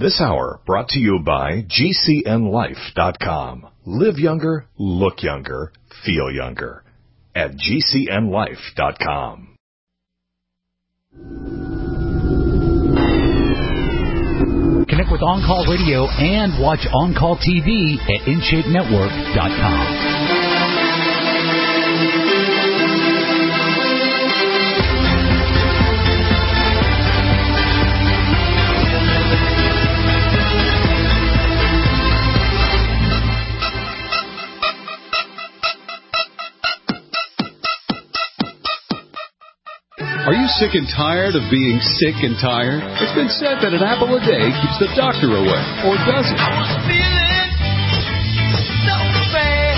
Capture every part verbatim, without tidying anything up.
This hour brought to you by G C N life dot com. Live younger, look younger, feel younger at G C N life dot com. Connect with On Call Radio and watch On Call T V at in shape network dot com. Are you sick and tired of being sick and tired? It's been said that an apple a day keeps the doctor away, or does it? I was feeling so bad.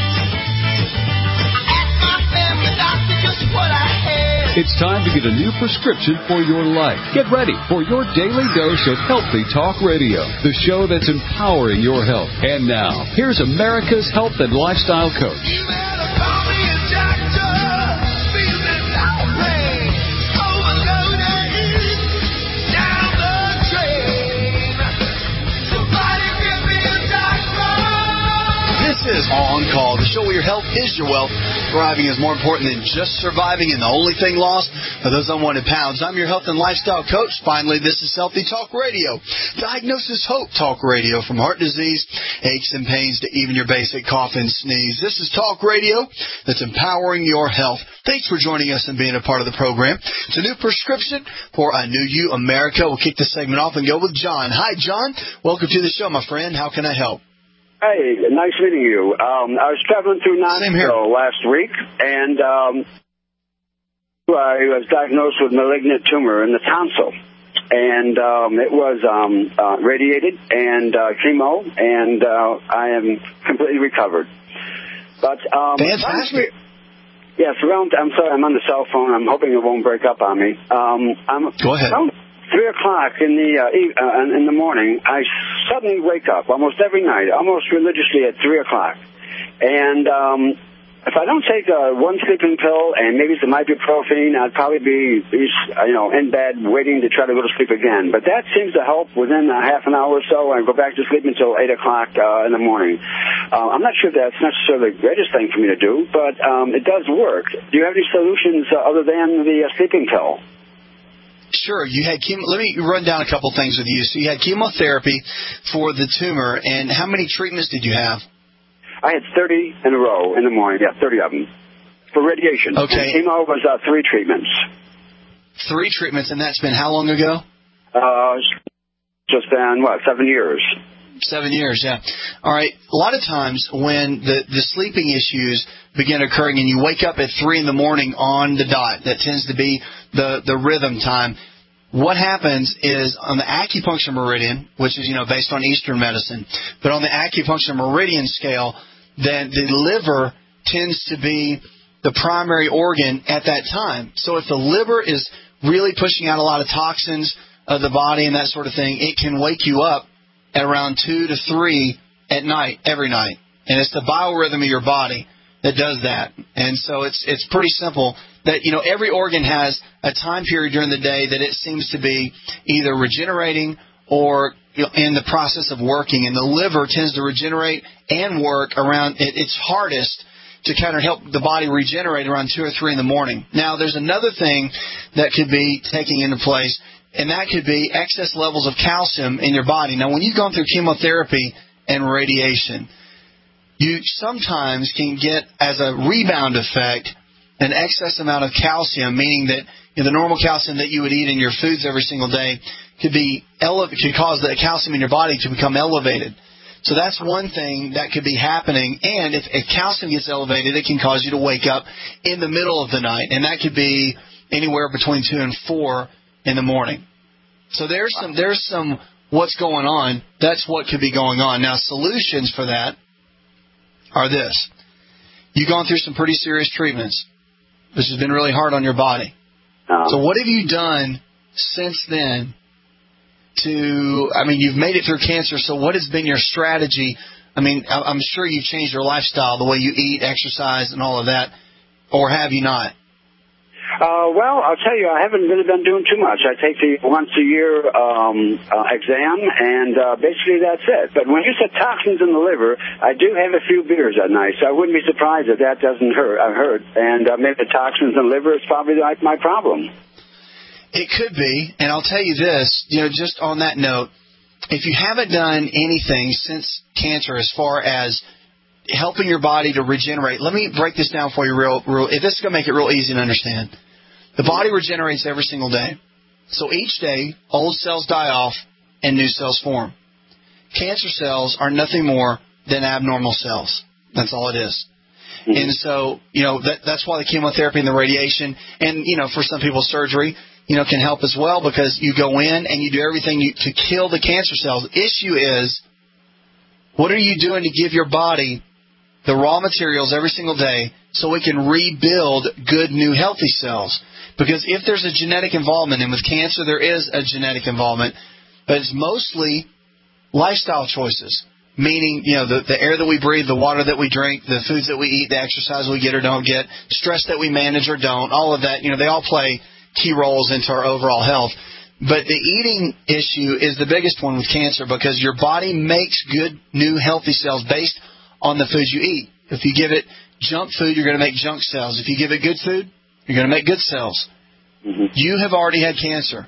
I asked my family doctor just what I had. It's time to get a new prescription for your life. Get ready for your daily dose of Healthy Talk Radio, the show that's empowering your health. And now, here's America's health and lifestyle coach. You better call me a doctor. Feeling alright. Overloaded. Down the drain. Somebody give me a doctor. This is On Call, the show where your health is your wealth. Thriving is more important than just surviving, and the only thing lost are those unwanted pounds. I'm your health and lifestyle coach. Finally, this is Healthy Talk Radio. Diagnosis Hope Talk Radio, from heart disease, aches and pains, to even your basic cough and sneeze. This is talk radio that's empowering your health. Thanks for joining us and being a part of the program. It's a new prescription for a new you, America. We'll kick this segment off and go with John. Hi, John. Welcome to the show, my friend. How can I help? Hey, nice meeting you. Um, I was traveling through Knoxville last week, and um, I was diagnosed with malignant tumor in the tonsil. And um, it was um, uh, radiated and uh, chemo, and uh, I am completely recovered. But um, Fantastic. Yes, around, I'm sorry, I'm on the cell phone. I'm hoping it won't break up on me. Um, I'm, Go ahead. Around three o'clock in the uh, e- uh, in the morning, I suddenly wake up almost every night, almost religiously at three o'clock. And um, if I don't take uh, one sleeping pill and maybe some ibuprofen, I'd probably be, you know, in bed waiting to try to go to sleep again. But that seems to help within a half an hour or so, and I go back to sleep until eight o'clock uh, in the morning. Uh, I'm not sure that's necessarily the greatest thing for me to do, but um, it does work. Do you have any solutions uh, other than the uh, sleeping pill? Sure. You had chemo. Let me run down a couple things with you. So you had chemotherapy for the tumor, and how many treatments did you have? I had thirty in a row in the morning. Yeah, thirty of them for radiation. Okay. And chemo was uh, three treatments. Three treatments, and that's been how long ago? Uh, just been, what, seven years. Seven years, yeah. All right. A lot of times when the, the sleeping issues begin occurring and you wake up at three in the morning on the dot, that tends to be the, the rhythm time. What happens is on the acupuncture meridian, which is, you know, based on Eastern medicine, but on the acupuncture meridian scale, then the liver tends to be the primary organ at that time. So if the liver is really pushing out a lot of toxins of the body and that sort of thing, it can wake you up at around two to three at night, every night. And it's the biorhythm of your body that does that. And so it's it's pretty simple that, you know, every organ has a time period during the day that it seems to be either regenerating or, you know, in the process of working. And the liver tends to regenerate and work around it, its hardest to kind of help the body regenerate around two or three in the morning. Now, there's another thing that could be taking into place, and that could be excess levels of calcium in your body. Now, when you've gone through chemotherapy and radiation, you sometimes can get, as a rebound effect, an excess amount of calcium, meaning that, you know, the normal calcium that you would eat in your foods every single day could be ele- could cause the calcium in your body to become elevated. So that's one thing that could be happening. And if, if calcium gets elevated, it can cause you to wake up in the middle of the night, and that could be anywhere between two and four in the morning. So there's some there's some what's going on. That's what could be going on. Now, solutions for that are this. You've gone through some pretty serious treatments, which has been really hard on your body. Um, so what have you done since then to, I mean, you've made it through cancer, so what has been your strategy? I mean, I'm sure you've changed your lifestyle, the way you eat, exercise, and all of that, or have you not? Uh, well, I'll tell you, I haven't really been doing too much. I take the once-a-year um, uh, exam, and uh, basically that's it. But when you said toxins in the liver, I do have a few beers at night, so I wouldn't be surprised if that doesn't hurt. I heard, and uh, maybe the toxins in the liver is probably like my problem. It could be, and I'll tell you this, you know, just on that note, if you haven't done anything since cancer as far as helping your body to regenerate, let me break this down for you real, real. If this is going to make it real easy to understand. The body regenerates every single day. So each day, old cells die off and new cells form. Cancer cells are nothing more than abnormal cells. That's all it is. Mm-hmm. And so, you know, that, that's why the chemotherapy and the radiation and, you know, for some people surgery, you know, can help as well because you go in and you do everything you, to kill the cancer cells. The issue is, what are you doing to give your body the raw materials every single day so it can rebuild good, new, healthy cells? Because if there's a genetic involvement, and with cancer there is a genetic involvement, but it's mostly lifestyle choices, meaning, you know, the, the air that we breathe, the water that we drink, the foods that we eat, the exercise we get or don't get, stress that we manage or don't, all of that, you know, they all play key roles into our overall health. But the eating issue is the biggest one with cancer because your body makes good, new, healthy cells based on the foods you eat. If you give it junk food, you're going to make junk cells. If you give it good food, you're going to make good cells. Mm-hmm. You have already had cancer.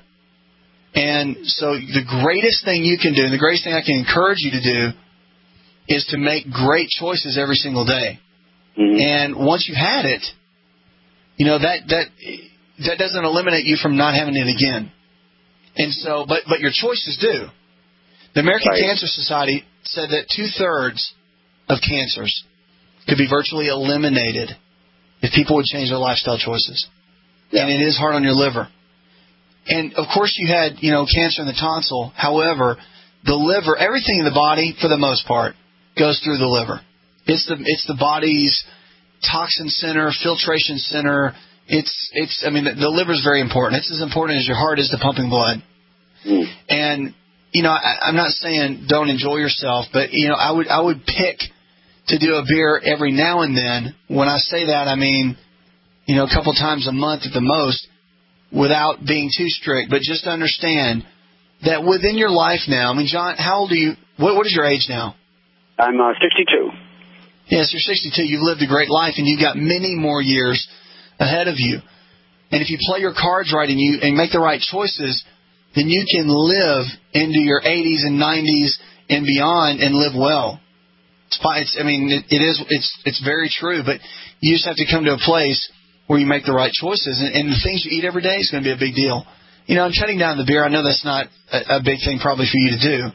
And so the greatest thing you can do, and the greatest thing I can encourage you to do, is to make great choices every single day. Mm-hmm. And once you've had it, you know, that that that doesn't eliminate you from not having it again. And so, but, but your choices do. The American right. Cancer Society said that two-thirds of cancers could be virtually eliminated if people would change their lifestyle choices. Yeah. And it is hard on your liver. And, of course, you had, you know, cancer in the tonsil. However, the liver, everything in the body, for the most part, goes through the liver. It's the it's the body's toxin center, filtration center. It's, it's. I mean, the, the liver is very important. It's as important as your heart is to pumping blood. Mm. And, you know, I, I'm not saying don't enjoy yourself, but, you know, I would I would pick to do a beer every now and then. When I say that, I mean, you know, a couple times a month at the most, without being too strict. But just understand that within your life now, I mean, John, how old are you? What, what is your age now? I'm uh, sixty-two. Yes, you're sixty-two. You've lived a great life, and you've got many more years ahead of you. And if you play your cards right and you and make the right choices, then you can live into your eighties and nineties and beyond and live well. It's, it's I mean, it, it is. It's it's very true. But you just have to come to a place where you make the right choices, and, and the things you eat every day is going to be a big deal. You know, I'm shutting down the beer. I know that's not a, a big thing probably for you to do,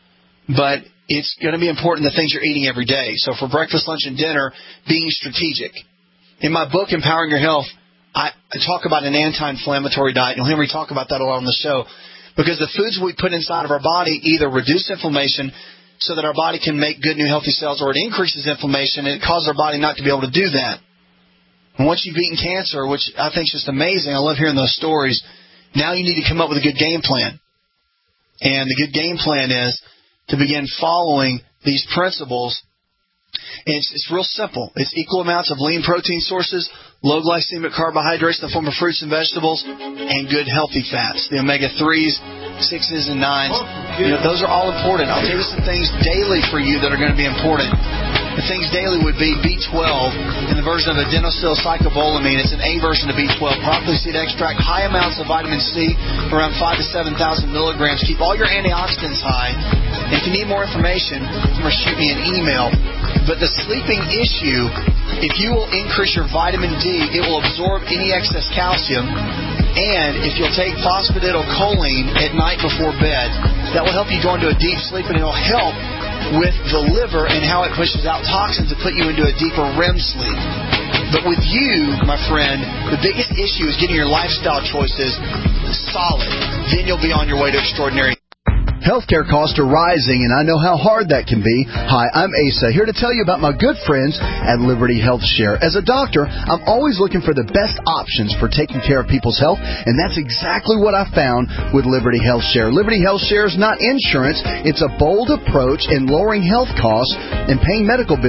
but it's going to be important the things you're eating every day. So for breakfast, lunch, and dinner, being strategic. In my book, Empowering Your Health, I, I talk about an anti-inflammatory diet. You'll hear me talk about that a lot on the show, because the foods we put inside of our body either reduce inflammation so that our body can make good, new, healthy cells, or it increases inflammation, and it causes our body not to be able to do that. And once you've beaten cancer, which I think is just amazing, I love hearing those stories, now you need to come up with a good game plan. And the good game plan is to begin following these principles. And it's, it's real simple. It's equal amounts of lean protein sources, low glycemic carbohydrates in the form of fruits and vegetables, and good healthy fats, the omega threes, sixes, and nines. You know, those are all important. I'll tell you some things daily for you that are going to be important. The things daily would be B twelve in the version of adenosylcycobolamine. It's an A version of B twelve. Broccoli seed extract, high amounts of vitamin C, around five to seven thousand milligrams. Keep all your antioxidants high. And if you need more information, you must shoot me an email. But the sleeping issue, if you will increase your vitamin D, it will absorb any excess calcium. And if you'll take phosphatidylcholine at night before bed, that will help you go into a deep sleep, and it will help with the liver and how it pushes out toxins to put you into a deeper R E M sleep. But with you, my friend, the biggest issue is getting your lifestyle choices solid. Then you'll be on your way to extraordinary. Healthcare costs are rising, and I know how hard that can be. Hi, I'm Asa, here to tell you about my good friends at Liberty Health Share. As a doctor, I'm always looking for the best options for taking care of people's health, and that's exactly what I found with Liberty Health Share. Liberty Health Share is not insurance. It's a bold approach in lowering health costs and paying medical bills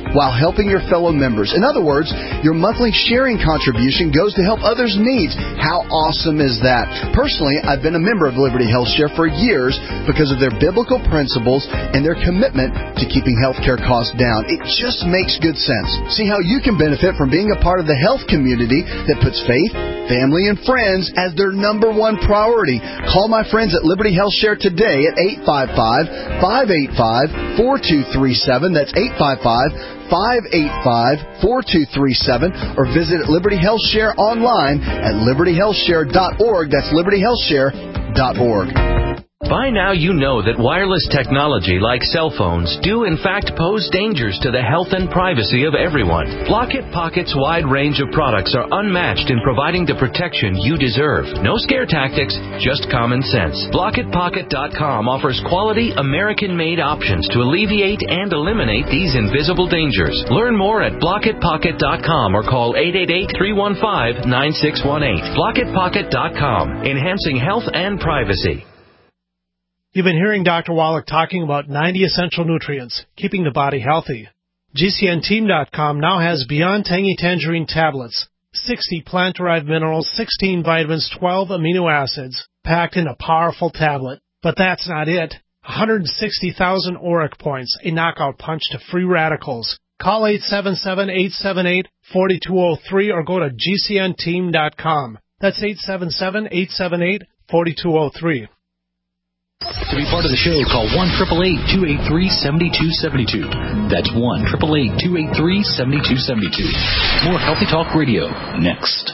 while helping your fellow members. In other words, your monthly sharing contribution goes to help others' needs. How awesome is that? Personally, I've been a member of Liberty Health Share for years because of their biblical principles and their commitment to keeping healthcare costs down. It just makes good sense. See how you can benefit from being a part of the health community that puts faith, family, and friends as their number one priority. Call my friends at Liberty Health Share today at eight five five, five eight five, four two three seven. That's eight five five, five eight five, four two three seven. Or visit Liberty Health Share online at liberty health share dot org. That's liberty health share dot org. By now you know that wireless technology like cell phones do in fact pose dangers to the health and privacy of everyone. Blockit Pocket's wide range of products are unmatched in providing the protection you deserve. No scare tactics, just common sense. Blockit Pocket dot com offers quality American-made options to alleviate and eliminate these invisible dangers. Learn more at Blockit Pocket dot com or call eight eight eight, three one five, nine six one eight. Blockit Pocket dot com, enhancing health and privacy. You've been hearing Doctor Wallach talking about ninety essential nutrients, keeping the body healthy. G C N team dot com now has Beyond Tangy Tangerine tablets, sixty plant-derived minerals, sixteen vitamins, twelve amino acids, packed in a powerful tablet. But that's not it. one hundred sixty thousand auric points, a knockout punch to free radicals. Call eight seven seven, eight seven eight, four two zero three or go to G C N team dot com. That's eight seven seven, eight seven eight, four two zero three. To be part of the show, call one eight eight eight, two eight three, seven two seven two. That's one eight eight eight, two eight three, seven two seven two. More Healthy Talk Radio next.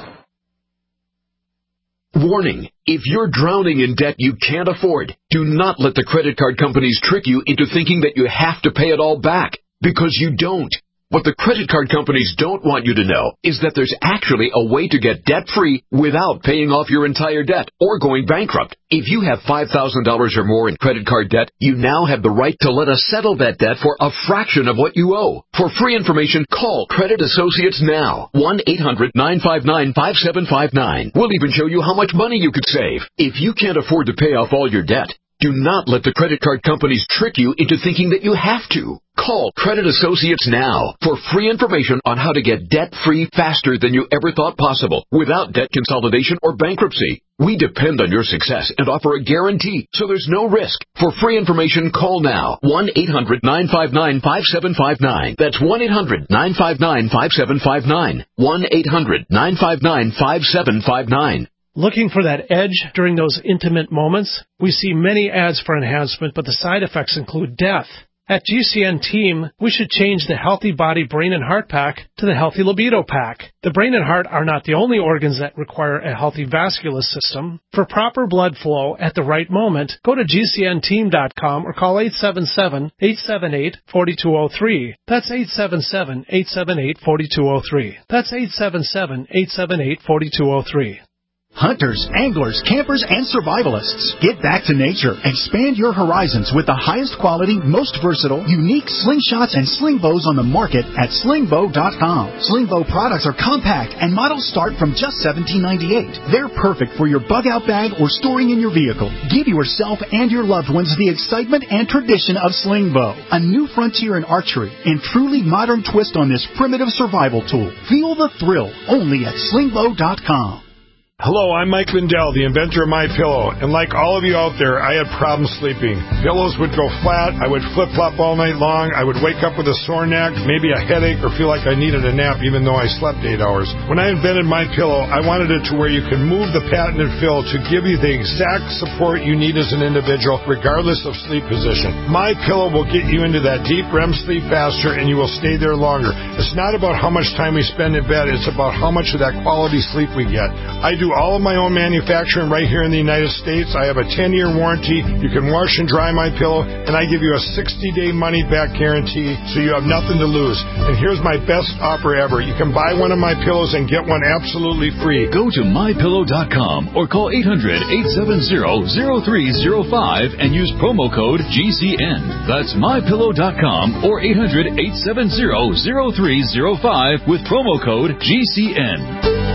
Warning, if you're drowning in debt you can't afford, do not let the credit card companies trick you into thinking that you have to pay it all back, because you don't. What the credit card companies don't want you to know is that there's actually a way to get debt-free without paying off your entire debt or going bankrupt. If you have five thousand dollars or more in credit card debt, you now have the right to let us settle that debt for a fraction of what you owe. For free information, call Credit Associates now. one eight hundred, nine five nine, five seven five nine. We'll even show you how much money you could save. If you can't afford to pay off all your debt, do not let the credit card companies trick you into thinking that you have to. Call Credit Associates now for free information on how to get debt-free faster than you ever thought possible without debt consolidation or bankruptcy. We depend on your success and offer a guarantee, so there's no risk. For free information, call now. one eight hundred, nine five nine, five seven five nine. That's one eight hundred, nine five nine, five seven five nine. one eight hundred, nine five nine, five seven five nine. Looking for that edge during those intimate moments? We see many ads for enhancement, but the side effects include death. At G C N Team, we should change the Healthy Body, Brain, and Heart Pack to the Healthy Libido Pack. The brain and heart are not the only organs that require a healthy vascular system. For proper blood flow at the right moment, go to G C N team dot com or call eight seven seven, eight seven eight, four two zero three. That's eight seven seven, eight seven eight, four two zero three. That's eight seven seven, eight seven eight, four two zero three. Hunters, anglers, campers, and survivalists, get back to nature. Expand your horizons with the highest quality, most versatile, unique slingshots and sling bows on the market at sling bow dot com. Sling bow products are compact and models start from just seventeen ninety-eight. They're perfect for your bug out bag or storing in your vehicle. Give yourself and your loved ones the excitement and tradition of sling bow, a new frontier in archery and truly modern twist on this primitive survival tool. Feel the thrill only at sling bow dot com. Hello, I'm Mike Lindell, the inventor of MyPillow, and like all of you out there, I had problems sleeping. Pillows would go flat, I would flip-flop all night long, I would wake up with a sore neck, maybe a headache, or feel like I needed a nap even though I slept eight hours. When I invented MyPillow, I wanted it to where you can move the patented fill to give you the exact support you need as an individual, regardless of sleep position. MyPillow will get you into that deep R E M sleep faster, and you will stay there longer. It's not about how much time we spend in bed, it's about how much of that quality sleep we get. I do all of my own manufacturing right here in the United States. I have a ten-year warranty. You can wash and dry my pillow, and I give you a sixty-day money-back guarantee, so you have nothing to lose. And here's my best offer ever. You can buy one of my pillows and get one absolutely free. Go to my pillow dot com or call eight hundred, eight seven zero, zero three zero five and use promo code G C N. That's my pillow dot com or eight hundred, eight seven zero, zero three zero five with promo code G C N.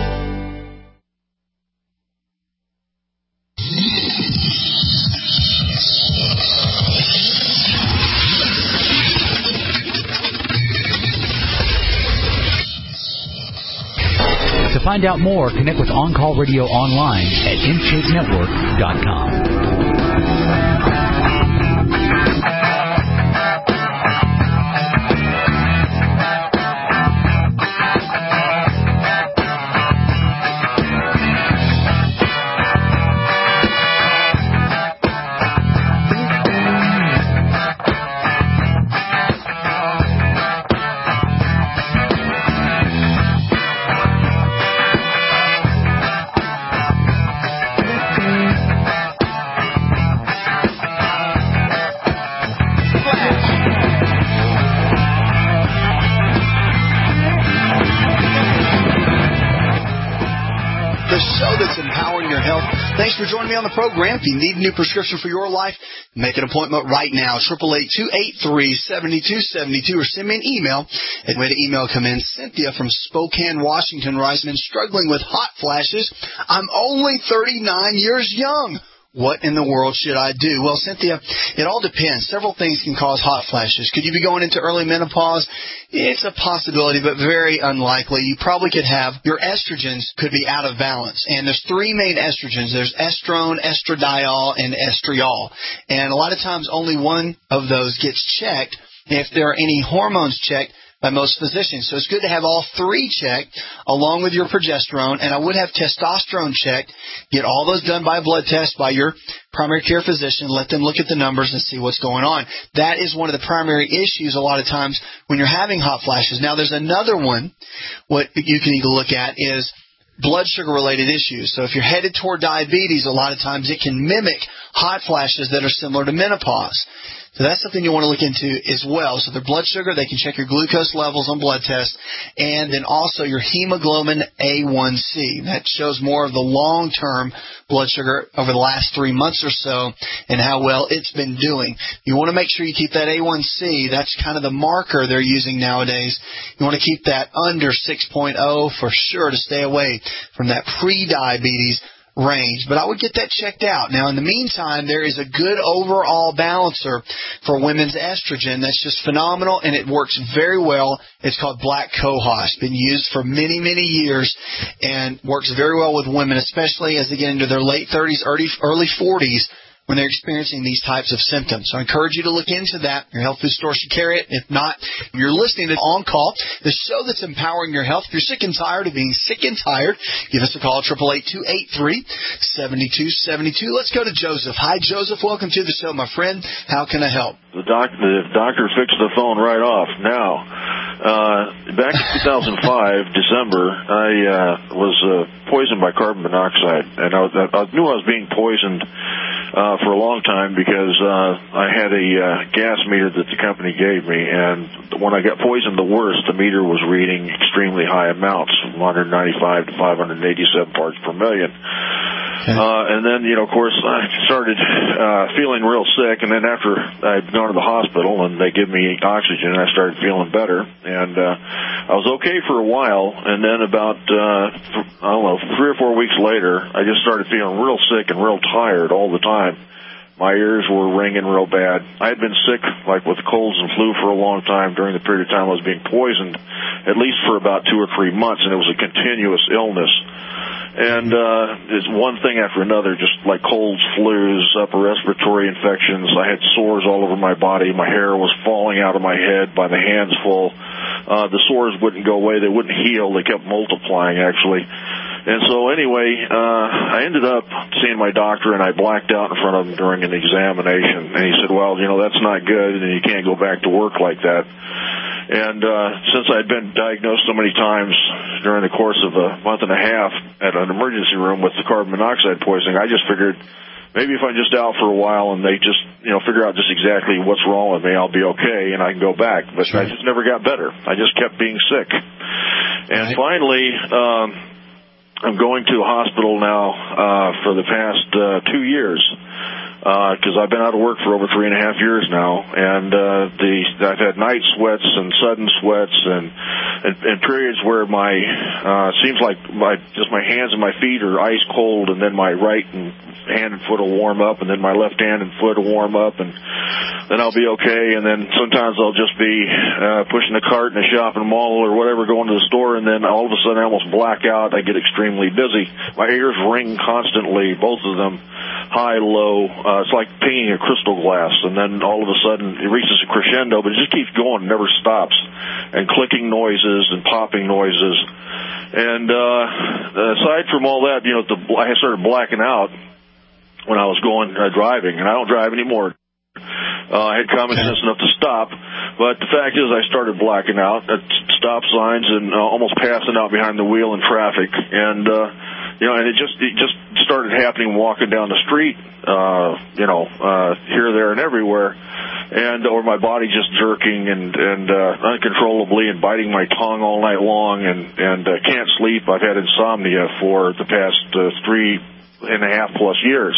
find out more, connect with On Call Radio online at in shape network dot com. Thanks for joining me on the program. If you need a new prescription for your life, make an appointment right now. eight eight eight, two eight three, seven two seven two or send me an email. And when the email come in, Cynthia from Spokane, Washington writes, "Been struggling with hot flashes. I'm only thirty-nine years young. What in the world should I do?" Well, Cynthia, it all depends. Several things can cause hot flashes. Could you be going into early menopause? It's a possibility, but very unlikely. You probably could have your estrogens could be out of balance. And there's three main estrogens. There's estrone, estradiol, and estriol. And a lot of times only one of those gets checked. If there are any hormones checked by most physicians. So it's good to have all three checked along with your progesterone, and I would have testosterone checked. Get all those done by a blood test by your primary care physician. Let them look at the numbers and see what's going on. That is one of the primary issues a lot of times when you're having hot flashes. Now there's another one. What you can need to look at is blood sugar related issues. So if you're headed toward diabetes, a lot of times it can mimic hot flashes that are similar to menopause. So that's something you want to look into as well. So their blood sugar, they can check your glucose levels on blood tests, and then also your hemoglobin A one C. That shows more of the long-term blood sugar over the last three months or so and how well it's been doing. You want to make sure you keep that A one C. That's kind of the marker they're using nowadays. You want to keep that under six point oh for sure to stay away from that pre-diabetes range, but I would get that checked out. Now, in the meantime, there is a good overall balancer for women's estrogen that's just phenomenal, and it works very well. It's called Black Cohosh. Been used for many, many years and works very well with women, especially as they get into their late thirties, early, early forties, when they're experiencing these types of symptoms. So I encourage you to look into that. Your health food store should carry it. If not, you're listening to On Call, the show that's empowering your health. If you're sick and tired of being sick and tired, give us a call, eight eight eight, two eight three, seven two seven two. Let's go to Joseph. Hi, Joseph. Welcome to the show, my friend. How can I help? The, doc- the doctor fixed the phone right off. Now, uh, back in two thousand five, December, I uh, was uh, poisoned by carbon monoxide, and I, was, I knew I was being poisoned uh, for a long time because uh, I had a uh, gas meter that the company gave me, and when I got poisoned the worst, the meter was reading extremely high amounts, from one hundred ninety-five to five hundred eighty-seven parts per million. Okay. Uh, and then, you know, of course, I started uh, feeling real sick, and then after I'd gone to the hospital and they give me oxygen, I started feeling better, and uh, I was okay for a while, and then about, uh, I don't know, three or four weeks later, I just started feeling real sick and real tired all the time. My ears were ringing real bad. I had been sick, like with colds and flu for a long time during the period of time I was being poisoned, at least for about two or three months, and it was a continuous illness. And uh, it's one thing after another, just like colds, flus, upper respiratory infections. I had sores all over my body. My hair was falling out of my head by the hands full. Uh, the sores wouldn't go away. They wouldn't heal. They kept multiplying, actually. And so anyway, uh, I ended up seeing my doctor, and I blacked out in front of him during an examination. And he said, well, you know, that's not good, and you can't go back to work like that. And uh, since I'd been diagnosed so many times during the course of a month and a half at an emergency room with the carbon monoxide poisoning, I just figured maybe if I'm just out for a while and they just, you know, figure out just exactly what's wrong with me, I'll be okay and I can go back. But sure. I just never got better. I just kept being sick. And right. finally, um, I'm going to a hospital now uh, for the past uh, two years. Because uh, I've been out of work for over three and a half years now, and uh, the I've had night sweats and sudden sweats, and, and, and periods where my uh, seems like my just my hands and my feet are ice cold, and then my right and hand and foot will warm up, and then my left hand and foot will warm up, and then I'll be okay. And then sometimes I'll just be uh, pushing a cart in a shopping mall or whatever, going to the store, and then all of a sudden I almost black out. I get extremely dizzy. My ears ring constantly, both of them, high, low. Uh, it's like pinging a crystal glass, and then all of a sudden it reaches a crescendo, but it just keeps going, never stops, and clicking noises and popping noises. And uh, aside from all that, you know, the, I started blacking out when I was going uh, driving, and I don't drive anymore. Uh, I had common sense enough to stop, but the fact is I started blacking out at stop signs and uh, almost passing out behind the wheel in traffic. And, uh, you know, and it just it just started happening walking down the street, uh, you know, uh, here, there, and everywhere. And or my body just jerking and and uh, uncontrollably and biting my tongue all night long and and uh, can't sleep. I've had insomnia for the past uh, three and a half plus years.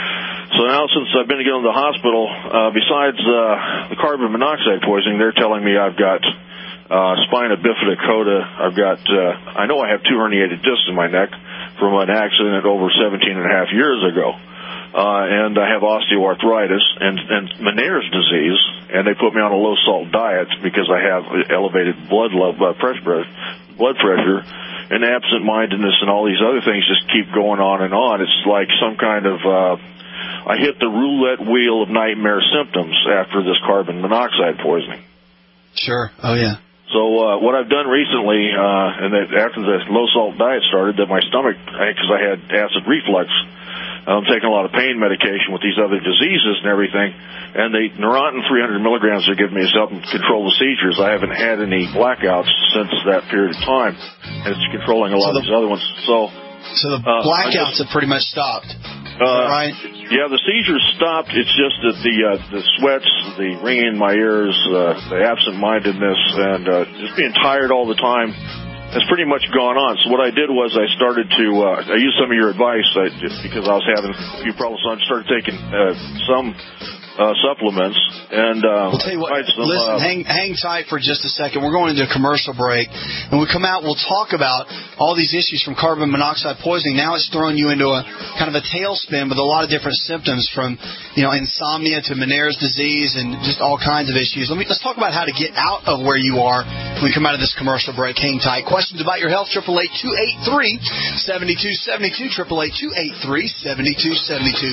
So now, since I've been going to the hospital, uh, besides uh, the carbon monoxide poisoning, they're telling me I've got uh, spina bifida coda. I've got uh, I know I have two herniated discs in my neck from an accident over seventeen and a half years ago. Uh, and I have osteoarthritis and, and Meniere's disease, and they put me on a low-salt diet because I have elevated blood level, uh, pressure, blood pressure, and absent-mindedness and all these other things just keep going on and on. It's like some kind of, uh, I hit the roulette wheel of nightmare symptoms after this carbon monoxide poisoning. Sure. Oh, yeah. So uh, what I've done recently, uh, and that after the low-salt diet started, that my stomach, because I had acid reflux, I'm taking a lot of pain medication with these other diseases and everything, and the Neurontin three hundred milligrams they're giving me is helping control the seizures. I haven't had any blackouts since that period of time, and it's controlling a lot so the, of these other ones. So, so the uh, blackouts just, have pretty much stopped, uh, right? Yeah, the seizures stopped. It's just that the uh, the sweats, the ringing in my ears, uh, the absent-mindedness, and uh, just being tired all the time has pretty much gone on. So what I did was I started to, uh, I used some of your advice I, just because I was having a few problems, so I started taking uh, some uh, supplements. And uh, we'll tell you what, some, listen, uh, hang, hang tight for just a second. We're going into a commercial break. When we come out, we'll talk about all these issues from carbon monoxide poisoning. Now it's throwing you into a kind of a tailspin with a lot of different symptoms from, you know, insomnia to Meniere's disease and just all kinds of issues. Let me, let's talk about how to get out of where you are when we come out of this commercial break. Hang tight. Questions about your health, eight eight eight, two eight three, seven two seven two, eight eight eight, two eight three, seven two seven two.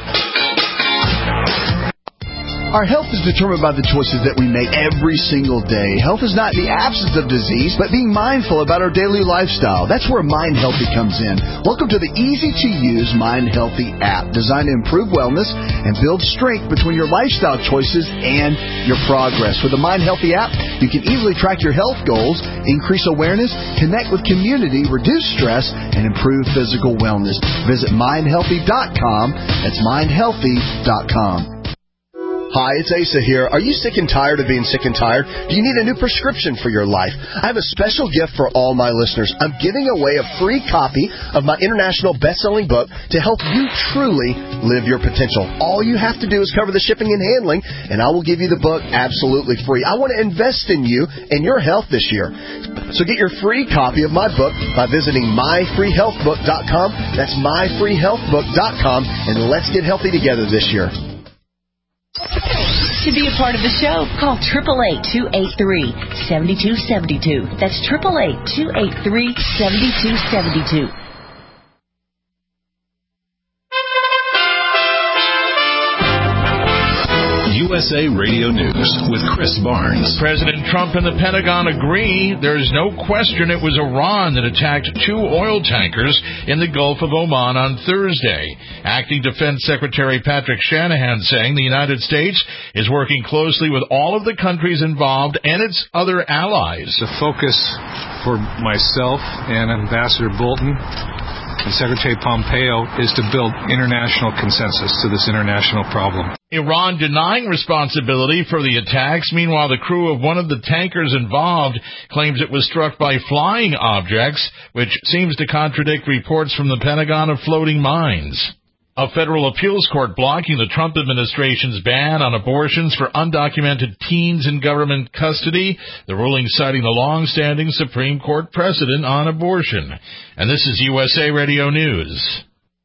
Our health is determined by the choices that we make every single day. Health is not the absence of disease, but being mindful about our daily lifestyle. That's where Mind Healthy comes in. Welcome to the easy-to-use Mind Healthy app, designed to improve wellness and build strength between your lifestyle choices and your progress. With the Mind Healthy app, you can easily track your health goals, increase awareness, connect with community, reduce stress, and improve physical wellness. Visit mind healthy dot com. That's mind healthy dot com. Hi, it's Asa here. Are you sick and tired of being sick and tired? Do you need a new prescription for your life? I have a special gift for all my listeners. I'm giving away a free copy of my international best-selling book to help you truly live your potential. All you have to do is cover the shipping and handling, and I will give you the book absolutely free. I want to invest in you and your health this year. So get your free copy of my book by visiting my free health book dot com. That's my free health book dot com, and let's get healthy together this year. To be a part of the show, call eight eight eight, two eight three, seven two seven two. That's eight eight eight, two eight three, seven two seven two. U S A Radio News with Chris Barnes. President Trump and the Pentagon agree there's no question it was Iran that attacked two oil tankers in the Gulf of Oman on Thursday. Acting Defense Secretary Patrick Shanahan saying the United States is working closely with all of the countries involved and its other allies. The focus for myself and Ambassador Bolton and Secretary Pompeo is to build international consensus to this international problem. Iran denying responsibility for the attacks. Meanwhile, the crew of one of the tankers involved claims it was struck by flying objects, which seems to contradict reports from the Pentagon of floating mines. A federal appeals court blocking the Trump administration's ban on abortions for undocumented teens in government custody, the ruling citing the long-standing Supreme Court precedent on abortion. And this is U S A Radio News.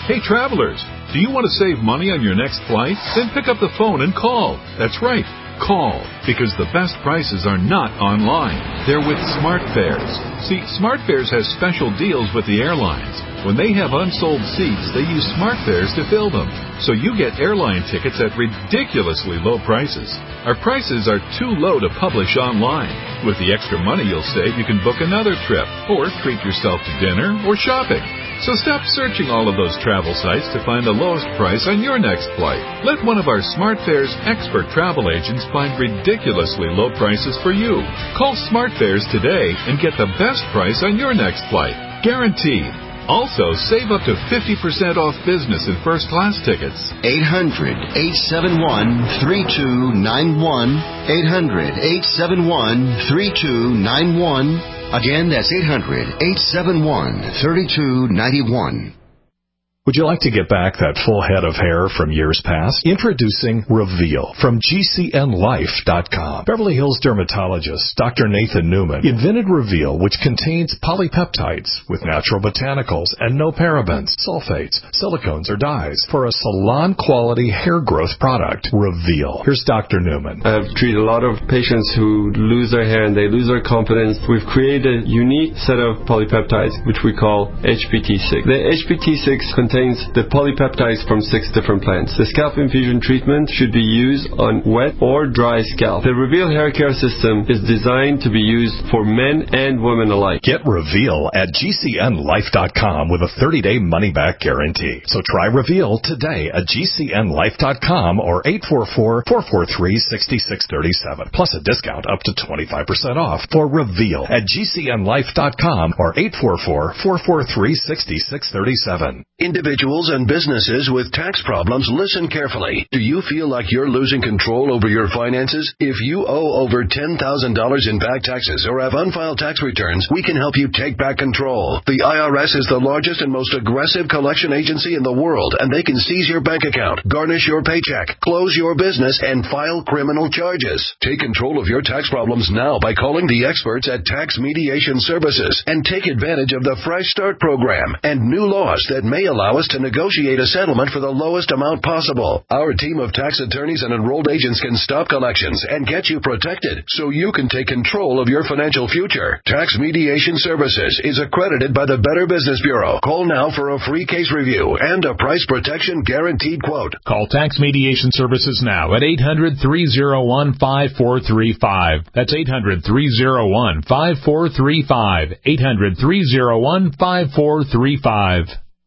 Hey, travelers, do you want to save money on your next flight? Then pick up the phone and call. That's right. Call, because the best prices are not online. They're with SmartFares. See, SmartFares has special deals with the airlines. When they have unsold seats, they use SmartFares to fill them. So you get airline tickets at ridiculously low prices. Our prices are too low to publish online. With the extra money you'll save, you can book another trip, or treat yourself to dinner or shopping. So stop searching all of those travel sites to find the lowest price on your next flight. Let one of our SmartFares expert travel agents find ridiculously low prices for you. Call SmartFares today and get the best price on your next flight. Guaranteed. Also, save up to fifty percent off business and first class tickets. eight hundred, eight seven one, three two nine one. eight hundred, eight seven one, three two nine one. Again, that's eight hundred, eight seven one, three two nine one. Would you like to get back that full head of hair from years past? Introducing Reveal from G C N Life dot com. Beverly Hills dermatologist Doctor Nathan Newman invented Reveal, which contains polypeptides with natural botanicals and no parabens, sulfates, silicones, or dyes for a salon-quality hair growth product. Reveal. Here's Doctor Newman. I've treated a lot of patients who lose their hair and they lose their confidence. We've created a unique set of polypeptides, which we call H P T six. The H P T six contains the polypeptides from six different plants. The scalp infusion treatment should be used on wet or dry scalp. The Reveal hair care system is designed to be used for men and women alike. Get Reveal at G C N Life dot com with a thirty-day money-back guarantee. So try Reveal today at G C N Life dot com or eight four four, four four three, six six three seven. Plus a discount up to twenty-five percent off for Reveal at G C N Life dot com or eight four four, four four three, six six three seven. Individuals and businesses with tax problems, listen carefully. Do you feel like you're losing control over your finances? If you owe over ten thousand dollars in back taxes or have unfiled tax returns, we can help you take back control. The I R S is the largest and most aggressive collection agency in the world, and they can seize your bank account, garnish your paycheck, close your business, and file criminal charges. Take control of your tax problems now by calling the experts at Tax Mediation Services and take advantage of the Fresh Start program and new laws that may allow us to negotiate a settlement for the lowest amount possible. Our team of tax attorneys and enrolled agents can stop collections and get you protected so you can take control of your financial future. Tax Mediation Services is accredited by the Better Business Bureau. Call now for a free case review and a price protection guaranteed quote. Call Tax Mediation Services now at eight hundred, three oh one, five four three five. That's eight hundred, three oh one, five four three five. eight hundred, three oh one, five four three five.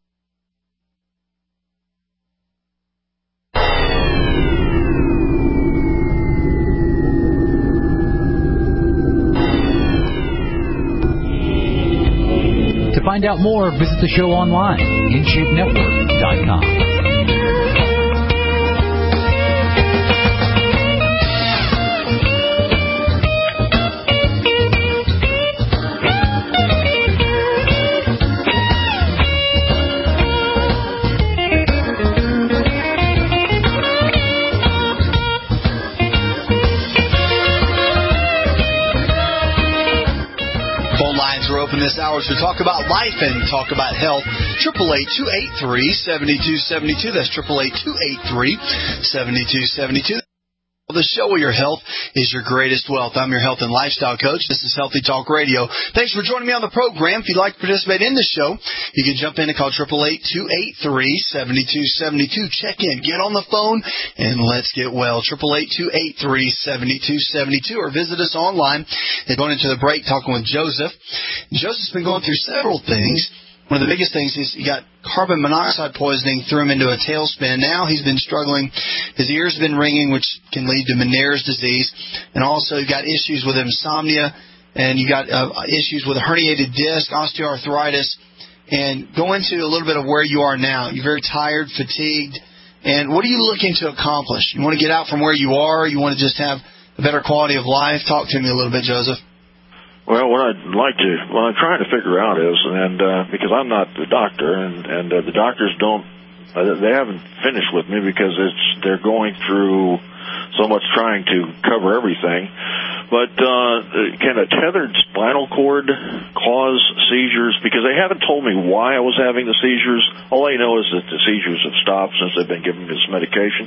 To find out more, visit the show online, in shape network dot com. This hour to talk about life and talk about health. Triple eight two eight three seven two seven two. That's triple eight two eight three seven two seven two. The show where your health is your greatest wealth. I'm your health and lifestyle coach. This is Healthy Talk Radio. Thanks for joining me on the program. If you'd like to participate in the show, you can jump in and call triple eight two eight three seven two seven two. Check in, get on the phone, and let's get well. triple eight two eight three seven two seven two, or visit us online. And going into the break, talking with Joseph. Joseph's been going through several things. One of the biggest things is he got carbon monoxide poisoning, threw him into a tailspin. Now he's been struggling. His ears have been ringing, which can lead to Meniere's disease. And also you've got issues with insomnia, and you got uh, issues with a herniated disc, osteoarthritis. And go into a little bit of where you are now. You're very tired, fatigued. And what are you looking to accomplish? You want to get out from where you are? You want to just have a better quality of life? Talk to me a little bit, Joseph. Well, what I'd like to, what I'm trying to figure out is, and uh, because I'm not the doctor, and and uh, the doctors don't, uh, they haven't finished with me because it's they're going through so much trying to cover everything. But uh, can a tethered spinal cord cause seizures? Because they haven't told me why I was having the seizures. All I know is that the seizures have stopped since they've been giving me this medication.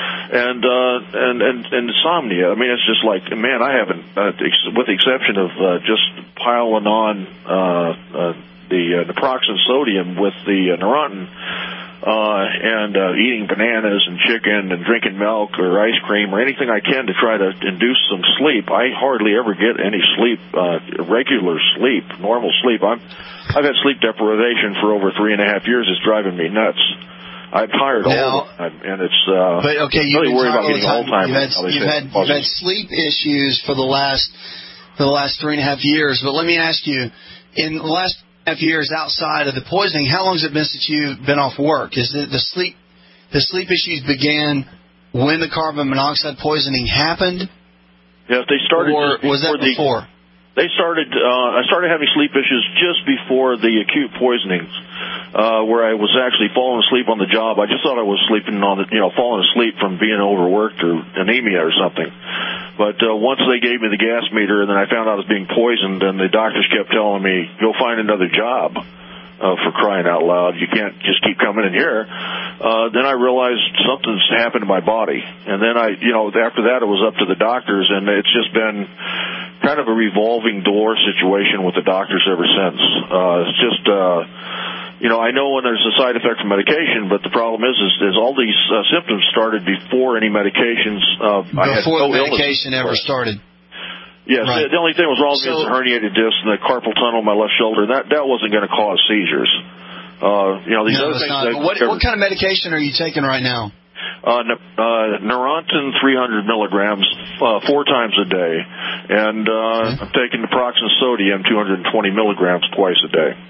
And uh, and, and and insomnia. I mean, it's just like, man, I haven't, uh, ex- with the exception of uh, just piling on uh, uh, the uh, naproxen sodium with the uh, Neurontin, uh, and uh, eating bananas and chicken and drinking milk or ice cream or anything I can to try to induce some sleep. I hardly ever get any sleep, uh, regular sleep, normal sleep. I'm, I've had sleep deprivation for over three and a half years. It's driving me nuts. I'm tired all the time, and it's uh, but okay, you've really been worried about tired all getting the time. Alzheimer's. You've had, you've, had, you've had sleep issues for the last for the last three and a half years. But let me ask you, in the last half years outside of the poisoning, how long has it been since you've been off work? Is it the sleep the sleep issues began when the carbon monoxide poisoning happened? Yeah, they started. Or was that the, before? They started. Uh, I started having sleep issues just before the acute poisonings, uh, where I was actually falling asleep on the job. I just thought I was sleeping on the, you know, falling asleep from being overworked or anemia or something. But uh, once they gave me the gas meter, and then I found out I was being poisoned, and the doctors kept telling me, "Go find another job." Uh, for crying out loud, you can't just keep coming in here. Uh, then I realized something's happened to my body. And then I, you know, after that it was up to the doctors, and it's just been kind of a revolving door situation with the doctors ever since. Uh, it's just, uh, you know, I know when there's a side effect from medication, but the problem is, is, is all these uh, symptoms started before any medications. Uh, before I had no the medication illness. ever started. Yes, right. The only thing was wrong with so, the herniated disc and the carpal tunnel in my left shoulder. That that wasn't going to cause seizures. Uh, you know, these no, other things. Not, what, what kind of medication are you taking right now? Uh, uh, Neurontin three hundred milligrams uh, four times a day, and uh, okay. I'm taking naproxen sodium two hundred twenty milligrams twice a day.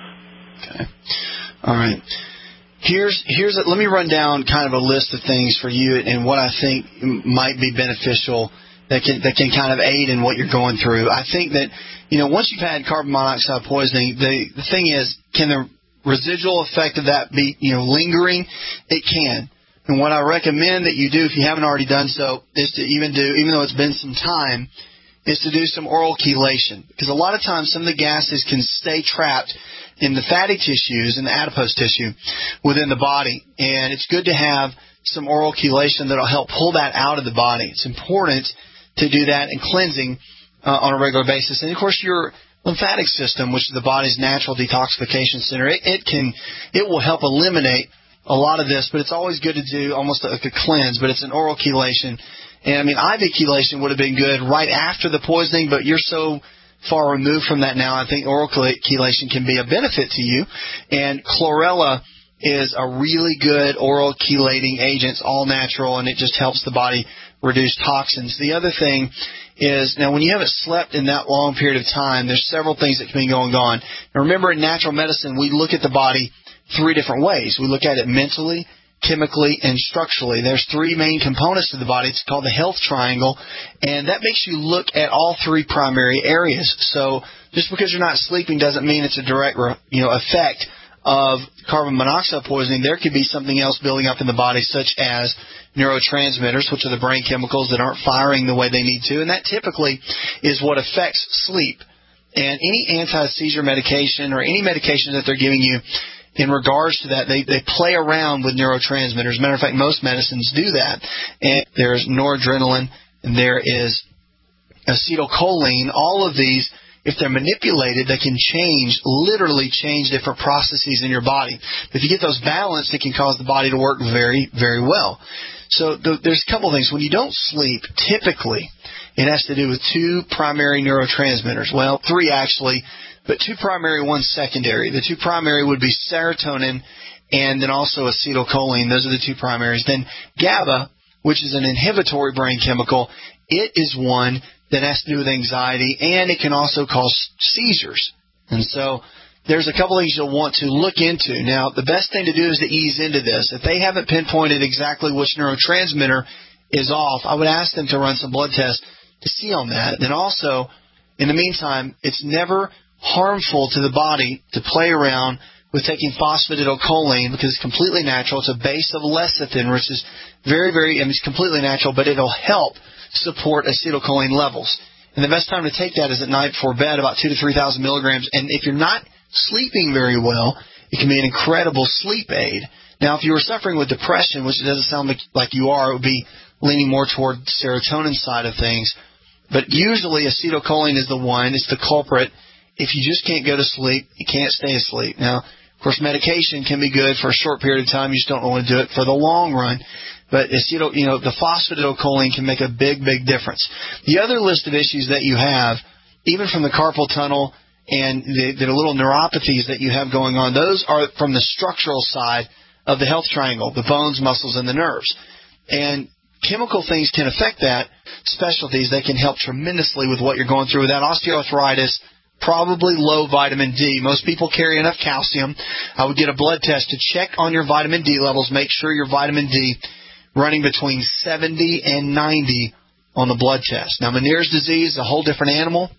Okay. All right. Here's here's a, let me run down kind of a list of things for you and what I think might be beneficial. That can that can kind of aid in what you're going through. I think that, you know, once you've had carbon monoxide poisoning, the the thing is, can the residual effect of that be, you know, lingering? It can. And what I recommend that you do, if you haven't already done so, is to even do, even though it's been some time, is to do some oral chelation. Because a lot of times some of the gases can stay trapped in the fatty tissues and the adipose tissue within the body. And it's good to have some oral chelation that will help pull that out of the body. It's important to do that, and cleansing uh, on a regular basis. And of course, your lymphatic system, which is the body's natural detoxification center, it, it can, it will help eliminate a lot of this. But it's always good to do almost like a cleanse. But it's an oral chelation, and I mean, I V chelation would have been good right after the poisoning, but you're so far removed from that now. I think oral chelation can be a benefit to you, and chlorella is a really good oral chelating agent. It's all natural, and it just helps the body reduce toxins. The other thing is, now when you haven't slept in that long period of time, there's several things that can be going on. Now remember, in natural medicine, we look at the body three different ways. We look at it mentally, chemically, and structurally. There's three main components to the body. It's called the health triangle, and that makes you look at all three primary areas. So just because you're not sleeping doesn't mean it's a direct, you know, effect of carbon monoxide poisoning. There could be something else building up in the body, such as neurotransmitters, which are the brain chemicals that aren't firing the way they need to, and that typically is what affects sleep. And any anti-seizure medication or any medication that they're giving you in regards to that, they, they play around with neurotransmitters. As a matter of fact, most medicines do that. And there's noradrenaline, and there is acetylcholine. All of these, if they're manipulated, they can change, literally change different processes in your body. If you get those balanced, it can cause the body to work very, very well. So the, there's a couple of things. When you don't sleep, typically, it has to do with two primary neurotransmitters. Well, three actually, but two primary, one secondary. The two primary would be serotonin and then also acetylcholine. Those are the two primaries. Then GABA, which is an inhibitory brain chemical, it is one that has to do with anxiety, and it can also cause seizures. And so there's a couple things you'll want to look into. Now, the best thing to do is to ease into this. If they haven't pinpointed exactly which neurotransmitter is off, I would ask them to run some blood tests to see on that. Then also, in the meantime, it's never harmful to the body to play around with taking phosphatidylcholine because it's completely natural. It's a base of lecithin, which is very, very, I mean, it's completely natural, but it'll help support acetylcholine levels. And the best time to take that is at night before bed, about two to three thousand milligrams. And if you're not sleeping very well, it can be an incredible sleep aid. Now, if you were suffering with depression, which it doesn't sound like, like you are, it would be leaning more toward the serotonin side of things. But usually acetylcholine is the one. It's the culprit. If you just can't go to sleep, you can't stay asleep. Now, of course, medication can be good for a short period of time. You just don't want to do it for the long run. But acetyl, you know, the phosphatidylcholine can make a big, big difference. The other list of issues that you have, even from the carpal tunnel and the, the little neuropathies that you have going on, those are from the structural side of the health triangle, the bones, muscles, and the nerves. And chemical things can affect that. Specialties that can help tremendously with what you're going through with that osteoarthritis, probably low vitamin D. Most people carry enough calcium. I would get a blood test to check on your vitamin D levels. Make sure your vitamin D running between seventy and ninety on the blood test. Now, Meniere's disease is a whole different animal.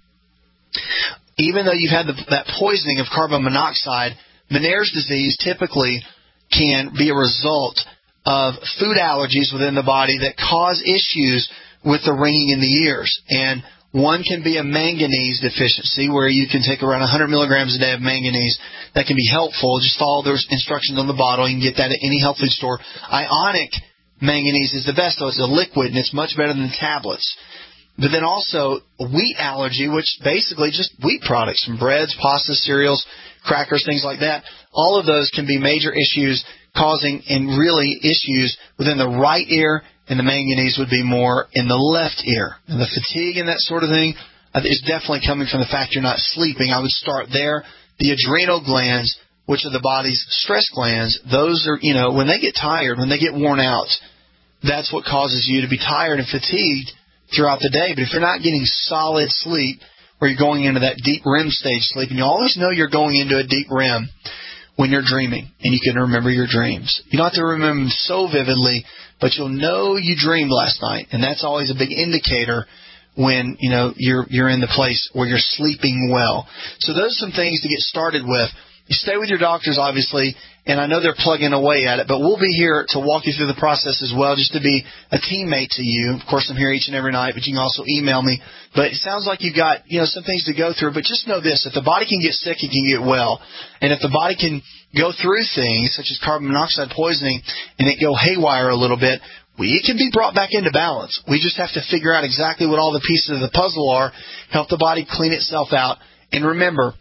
Even though you've had the, that poisoning of carbon monoxide, Meniere's disease typically can be a result of food allergies within the body that cause issues with the ringing in the ears. And one can be a manganese deficiency, where you can take around one hundred milligrams a day of manganese. That can be helpful. Just follow those instructions on the bottle. You can get that at any health food store. Ionic manganese is the best, though. It's a liquid, and it's much better than tablets. But then also wheat allergy, which basically just wheat products from breads, pasta, cereals, crackers, things like that. All of those can be major issues causing and really issues within the right ear, and the manganese would be more in the left ear. And the fatigue and that sort of thing is definitely coming from the fact you're not sleeping. I would start there. The adrenal glands, which are the body's stress glands, those are, you know, when they get tired, when they get worn out, that's what causes you to be tired and fatigued throughout the day. But if you're not getting solid sleep, where you're going into that deep R E M stage sleep, and you always know you're going into a deep R E M when you're dreaming, and you can remember your dreams. You don't have to remember them so vividly, but you'll know you dreamed last night, and that's always a big indicator when, you know, you're you're in the place where you're sleeping well. So those are some things to get started with. You stay with your doctors, obviously, and I know they're plugging away at it, but we'll be here to walk you through the process as well, just to be a teammate to you. Of course, I'm here each and every night, but you can also email me. But it sounds like you've got, you know, some things to go through, but just know this: if the body can get sick, it can get well. And if the body can go through things such as carbon monoxide poisoning and it go haywire a little bit, we, it can be brought back into balance. We just have to figure out exactly what all the pieces of the puzzle are, help the body clean itself out. And remember,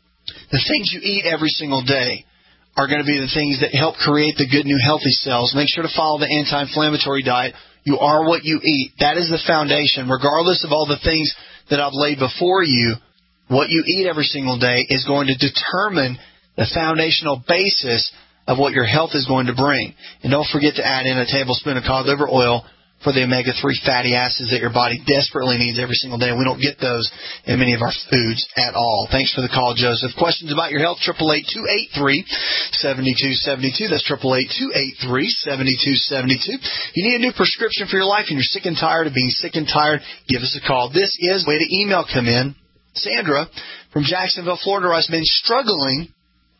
the things you eat every single day are going to be the things that help create the good, new, healthy cells. Make sure to follow the anti-inflammatory diet. You are what you eat. That is the foundation. Regardless of all the things that I've laid before you, what you eat every single day is going to determine the foundational basis of what your health is going to bring. And don't forget to add in a tablespoon of cod liver oil for the omega three fatty acids that your body desperately needs every single day. We don't get those in many of our foods at all. Thanks for the call, Joseph. Questions about your health, eight eight eight, two eight three, seven two seven two. That's eight eight eight, two eight three, seven two seven two. You need a new prescription for your life and you're sick and tired of being sick and tired, give us a call. This is the way to email come in. Sandra from Jacksonville, Florida, has been struggling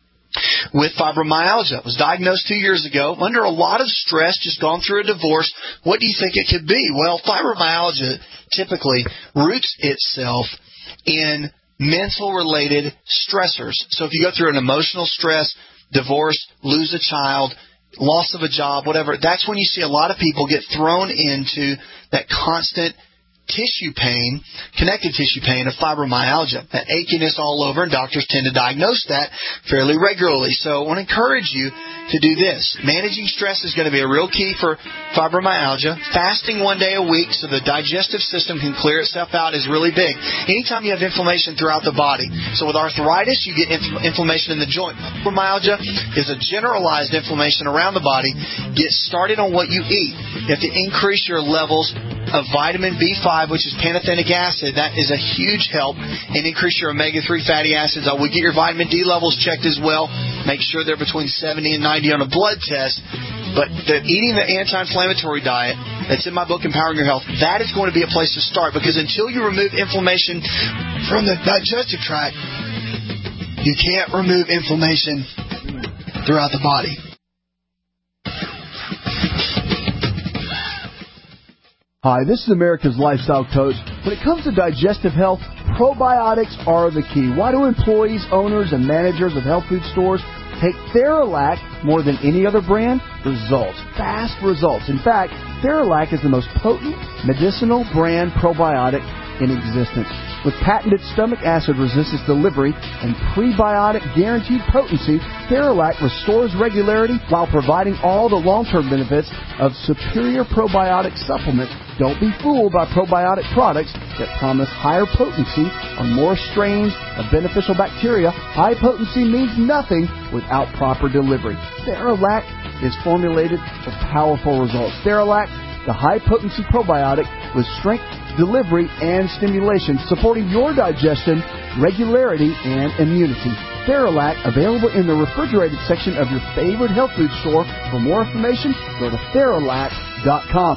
with fibromyalgia. Was diagnosed two years ago, under a lot of stress, just gone through a divorce. What do you think it could be? Well, fibromyalgia typically roots itself in mental-related stressors. So if you go through an emotional stress, divorce, lose a child, loss of a job, whatever, that's when you see a lot of people get thrown into that constant tissue pain, connective tissue pain of fibromyalgia, that achiness all over, and doctors tend to diagnose that fairly regularly. So I want to encourage you to do this. Managing stress is going to be a real key for fibromyalgia. Fasting one day a week so the digestive system can clear itself out is really big. Anytime you have inflammation throughout the body, so with arthritis, you get inf- inflammation in the joint. Fibromyalgia is a generalized inflammation around the body. Get started on what you eat. You have to increase your levels of vitamin B five, which is pantothenic acid. That is a huge help. And increase your omega three fatty acids. I would get your vitamin D levels checked as well. Make sure they're between seventy and ninety on a blood test. But the, eating the anti-inflammatory diet that's in my book, Empowering Your Health, that is going to be a place to start, because until you remove inflammation from the digestive tract, you can't remove inflammation throughout the body. Hi, this is America's Lifestyle Coach. When it comes to digestive health, probiotics are the key. Why do employees, owners, and managers of health food stores take Theralac more than any other brand? Results. Fast results. In fact, Theralac is the most potent medicinal brand probiotic in existence. With patented stomach acid resistance delivery and prebiotic guaranteed potency, Theralac restores regularity while providing all the long-term benefits of superior probiotic supplements. Don't be fooled by probiotic products that promise higher potency or more strains of beneficial bacteria. High potency means nothing without proper delivery. Theralac is formulated for powerful results. Theralac, the high-potency probiotic with strength, delivery, and stimulation, supporting your digestion, regularity, and immunity. Theralac, available in the refrigerated section of your favorite health food store. For more information, go to Theralac dot com.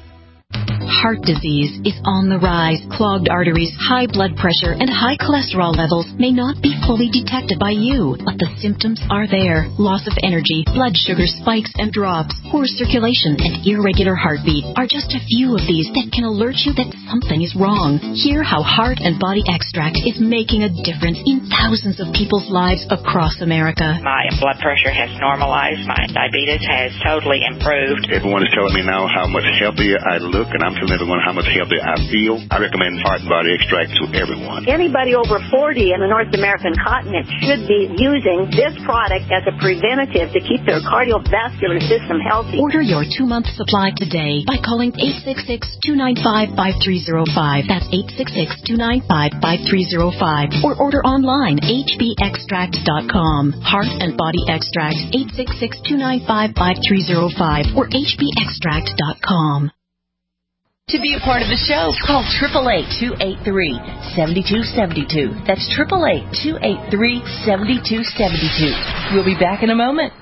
Heart disease is on the rise. Clogged arteries, high blood pressure, and high cholesterol levels may not be fully detected by you, but the symptoms are there. Loss of energy, blood sugar spikes and drops, poor circulation, and irregular heartbeat are just a few of these that can alert you that something is wrong. Hear how Heart and Body Extract is making a difference in thousands of people's lives across America. My blood pressure has normalized. My diabetes has totally improved. Everyone is telling me now how much healthier I look, and I'm telling everyone how much healthier I feel. I recommend Heart and Body Extract to everyone. Anybody over forty in the North American continent should be using this product as a preventative to keep their cardiovascular system healthy. Order your two-month supply today by calling eight six six, two nine five, five three zero five. That's eight six six, two nine five, five three zero five. Or order online, h b extract dot com. Heart and Body Extract, eight six six, two nine five, five three zero five or h b extract dot com. To be a part of the show, call eight eight eight, two eight three, seven two seven two. That's eight eight eight, two eight three, seven two seven two. We'll be back in a moment.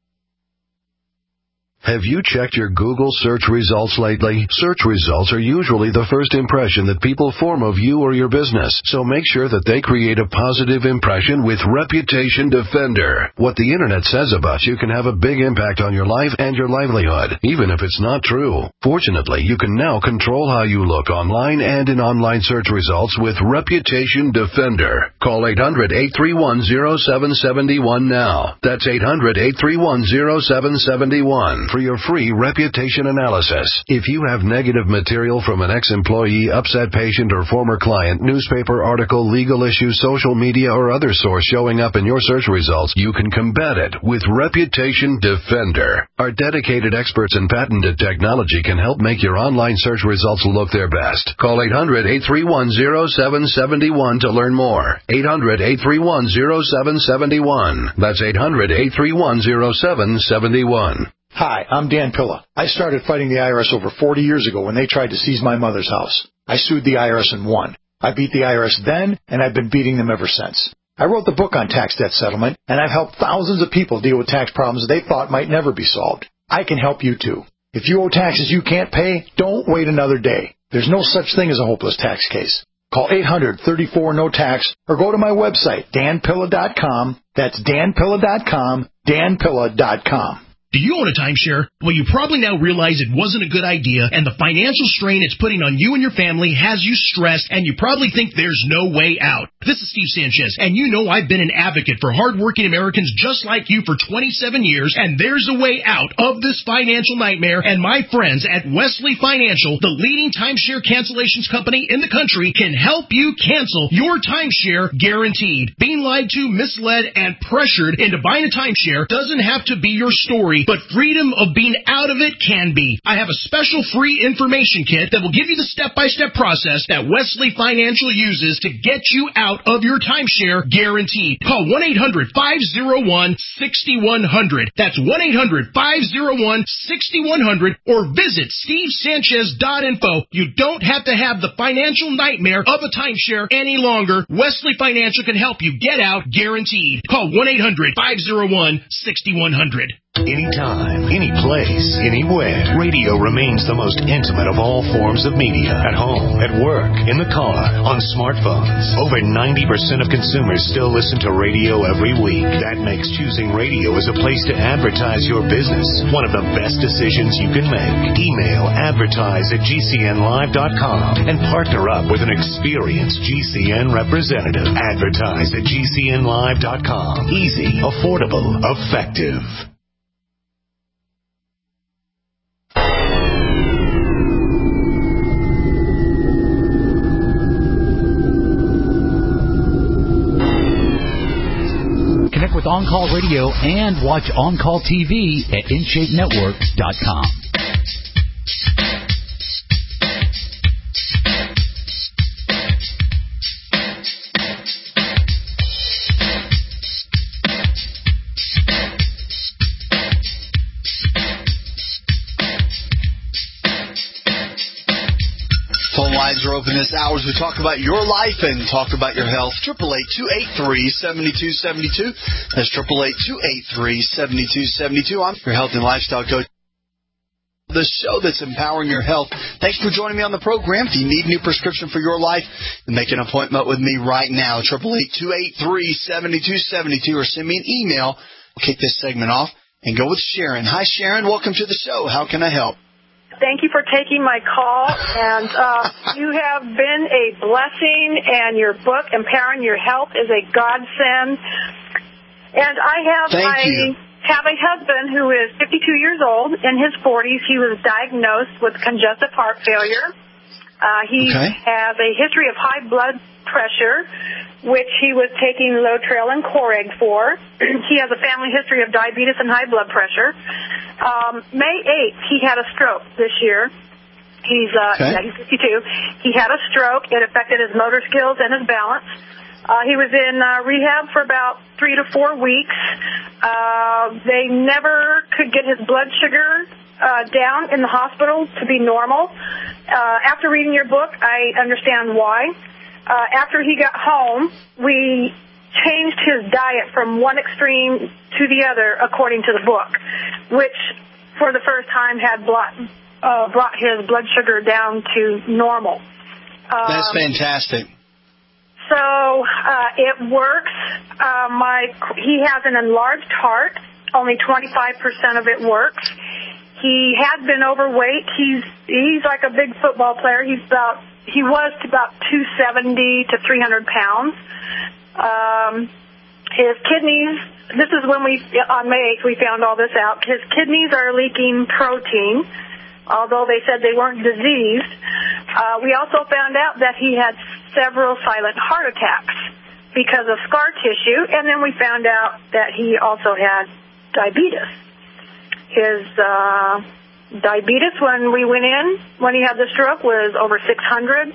Have you checked your Google search results lately? Search results are usually the first impression that people form of you or your business, so make sure that they create a positive impression with Reputation Defender. What the Internet says about you can have a big impact on your life and your livelihood, even if it's not true. Fortunately, you can now control how you look online and in online search results with Reputation Defender. Call eight hundred, eight three one, zero seven seven one now. That's eight hundred, eight three one, zero seven seven one. For your free reputation analysis. If you have negative material from an ex-employee, upset patient, or former client, newspaper article, legal issue, social media, or other source showing up in your search results, you can combat it with Reputation Defender. Our dedicated experts in patented technology can help make your online search results look their best. Call eight hundred, eight three one, zero seven seven one to learn more. eight hundred, eight three one, zero seven seven one. That's eight hundred, eight three one, zero seven seven one. Hi, I'm Dan Pilla. I started fighting the I R S over forty years ago when they tried to seize my mother's house. I sued the I R S and won. I beat the I R S then, and I've been beating them ever since. I wrote the book on tax debt settlement, and I've helped thousands of people deal with tax problems they thought might never be solved. I can help you too. If you owe taxes you can't pay, don't wait another day. There's no such thing as a hopeless tax case. Call eight hundred, thirty-four, no tax or go to my website, dan pilla dot com. That's dan pilla dot com, dan pilla dot com. Do you own a timeshare? Well, you probably now realize it wasn't a good idea, and the financial strain it's putting on you and your family has you stressed, and you probably think there's no way out. This is Steve Sanchez, and you know I've been an advocate for hardworking Americans just like you for twenty-seven years, and there's a way out of this financial nightmare, and my friends at Wesley Financial, the leading timeshare cancellations company in the country, can help you cancel your timeshare guaranteed. Being lied to, misled, and pressured into buying a timeshare doesn't have to be your story, but freedom of being out of it can be. I have a special free information kit that will give you the step-by-step process that Wesley Financial uses to get you out of your timeshare guaranteed. Call one eight hundred, five oh one, six one zero zero. That's one eight hundred, five oh one, six one zero zero or visit steve sanchez dot info. You don't have to have the financial nightmare of a timeshare any longer. Wesley Financial can help you get out guaranteed. Call one eight hundred, five oh one, six one zero zero. Anytime, any place, anywhere. Radio remains the most intimate of all forms of media. At home, at work, in the car, on smartphones. Over ninety percent of consumers still listen to radio every week. That makes choosing radio as a place to advertise your business one of the best decisions you can make. Email advertise at G C N live dot com and partner up with an experienced G C N representative. Advertise at G C N live dot com. Easy, affordable, effective. Connect with On Call Radio and watch On Call T V at in shape network dot com. Phone lines are open this hour as we talk about your life and talk about your health. eight eight eight, two eight three, seven two seven two. That's eight eight eight, two eight three, seven two seven two. I'm your health and lifestyle coach. The show that's empowering your health. Thanks for joining me on the program. If you need a new prescription for your life, then make an appointment with me right now. eight eight eight, two eight three, seven two seven two or send me an email. We'll kick this segment off and go with Sharon. Hi, Sharon. Welcome to the show. How can I help? Thank you for taking my call, and uh, you have been a blessing, and your book, Empowering Your Health, is a godsend. And I have Thank I you. have a husband who is fifty-two years old. In his forties, he was diagnosed with congestive heart failure. Uh, he Okay. has a history of high blood pressure, which he was taking Lotrel and Coreg for. He has a family history of diabetes and high blood pressure. Um, May eighth, he had a stroke this year. He's uh, Okay. yeah, he's fifty-two. He had a stroke. It affected his motor skills and his balance. Uh, he was in uh, rehab for about three to four weeks. Uh, they never could get his blood sugar uh, down in the hospital to be normal. Uh, after reading your book, I understand why. Uh, after he got home, we changed his diet from one extreme to the other according to the book, which for the first time had brought, uh, brought his blood sugar down to normal. Um, That's fantastic. So uh, it works. Uh, my he has an enlarged heart. Only twenty-five percent of it works. He had been overweight. He's he's like a big football player. He's about he was about two seventy to three hundred pounds. Um, his kidneys. This is when we on May eighth we found all this out. His kidneys are leaking protein, although they said they weren't diseased. Uh, we also found out that he had several silent heart attacks because of scar tissue, and then we found out that he also had diabetes. His uh, diabetes when we went in, when he had the stroke, was over six hundred.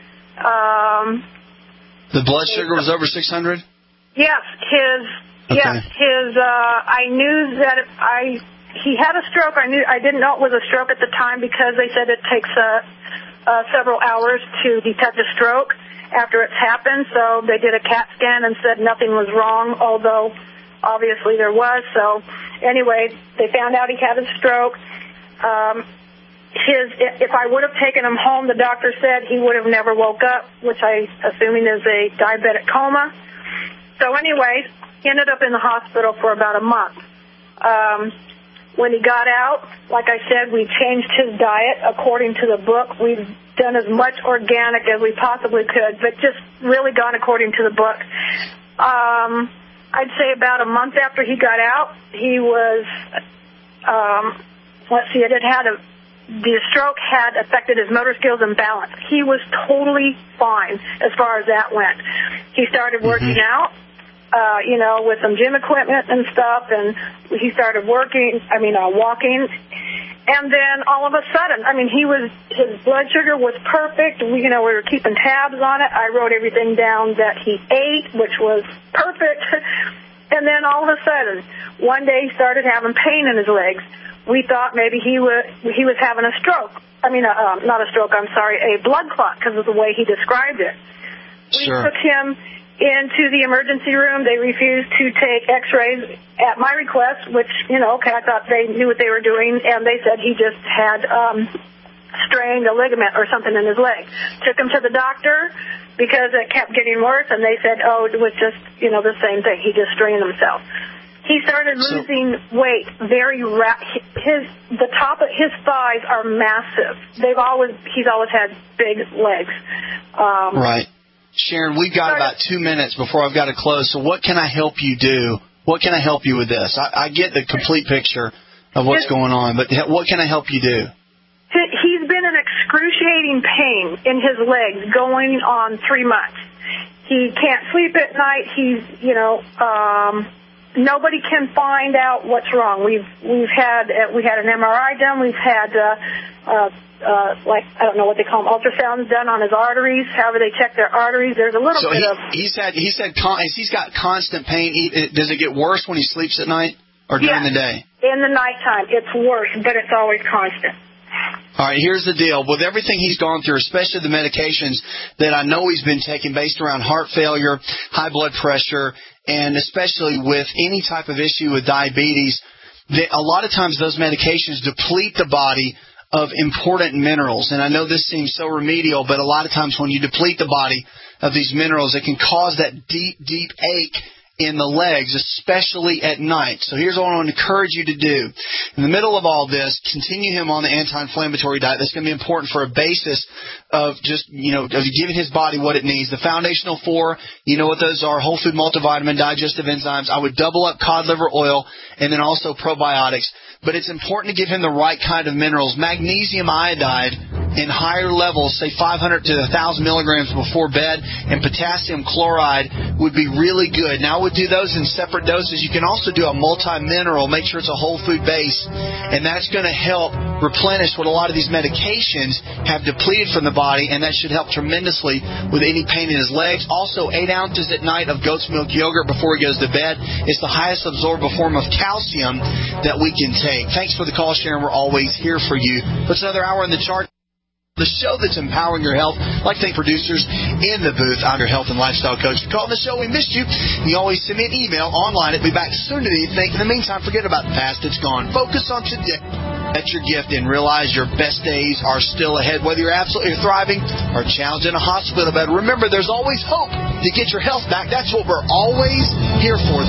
Um, The blood sugar was over six hundred? yes, his, Okay. yes, his, uh, I knew that if I, he had a stroke. I knew, I didn't know it was a stroke at the time because they said it takes, uh, uh, several hours to detect a stroke after it's happened. So they did a CAT scan and said nothing was wrong, although obviously there was. So anyway, they found out he had a stroke. Um, his, if I would have taken him home, the doctor said he would have never woke up, which I assuming is a diabetic coma. So anyway, he ended up in the hospital for about a month. Um, when he got out, like I said, we changed his diet according to the book. We've done as much organic as we possibly could, but just really gone according to the book. Um, I'd say about a month after he got out, he was, um, let's see, it had had a, the stroke had affected his motor skills and balance. He was totally fine as far as that went. He started working mm-hmm. out. Uh, you know, with some gym equipment and stuff, and he started working, I mean, uh, walking. And then all of a sudden, I mean, he was, his blood sugar was perfect. We, you know, we were keeping tabs on it. I wrote everything down that he ate, which was perfect. And then all of a sudden, one day he started having pain in his legs. We thought maybe he was, he was having a stroke. I mean, uh, um, not a stroke, I'm sorry, a blood clot because of the way he described it. We sure. took him into the emergency room. They refused to take x-rays at my request, which, you know, okay, I thought they knew what they were doing, and they said he just had um, strained a ligament or something in his leg. Took him to the doctor because it kept getting worse, and they said, oh, it was just, you know, the same thing. He just strained himself. He started losing so, weight very rapid. His the top of his thighs are massive. They've always he's always had big legs. Um, right. Sharon, we've got about two minutes before I've got to close, so what can I help you do? What can I help you with this? I, I get the complete picture of what's going on, but what can I help you do? He's been in excruciating pain in his legs going on three months. He can't sleep at night. He's, you know, um, nobody can find out what's wrong. We've we've had uh, we had an M R I done. We've had uh, uh, uh, like I don't know what they call them, ultrasounds done on his arteries. However they check their arteries, there's a little so bit he, of. He's had he's had con- he's got constant pain. He, does it get worse when he sleeps at night or during yeah, the day? In the nighttime, it's worse, but it's always constant. All right, here's the deal. With everything he's gone through, especially the medications that I know he's been taking based around heart failure, high blood pressure, and especially with any type of issue with diabetes, that a lot of times those medications deplete the body of important minerals. And I know this seems so remedial, but a lot of times when you deplete the body of these minerals, it can cause that deep, deep ache in the legs, especially at night. So here's what I want to encourage you to do. In the middle of all this, continue him on the anti-inflammatory diet. That's going to be important for a basis of just, you know, of giving his body what it needs. The foundational four, you know what those are, whole food multivitamin, digestive enzymes. I would double up cod liver oil and then also probiotics. But it's important to give him the right kind of minerals. Magnesium iodide in higher levels, say five hundred to one thousand milligrams before bed, and potassium chloride would be really good. Now, I would do those in separate doses. You can also do a multi-mineral, make sure it's a whole food base, and that's going to help replenish what a lot of these medications have depleted from the body, and that should help tremendously with any pain in his legs. Also, eight ounces at night of goat's milk yogurt before he goes to bed. It's the highest absorbable form of calcium that we can take. Thanks for the call, Sharon. We're always here for you. Puts another hour in the chart. The show that's empowering your health. I'd like to thank producers in the booth. I'm your health and lifestyle coach. If you called the show, we missed you. You always send me an email online. I'll be back soon to the evening. In the meantime, forget about the past. It's gone. Focus on today. That's your gift, and realize your best days are still ahead. Whether you're absolutely thriving or challenged in a hospital bed, remember there's always hope to get your health back. That's what we're always here for.